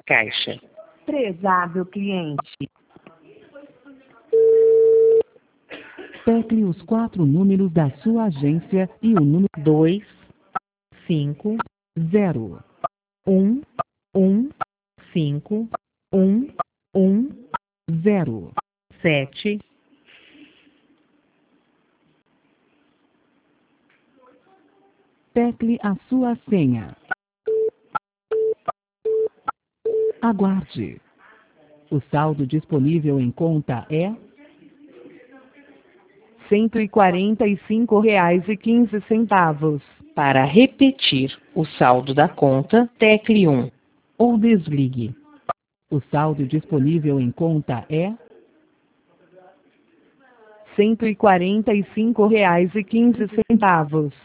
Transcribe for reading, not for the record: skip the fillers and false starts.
caixa. Prezado cliente, Tecle os 4 números da sua agência e o número 2, 5, 0. 1, 1, 5, 1, 1, 0. 7, Tecle a sua senha. Aguarde. O saldo disponível em conta é R$ 145,15. Para repetir o saldo da conta, tecle 1. ou desligue. O saldo disponível em conta é R$ 145,15.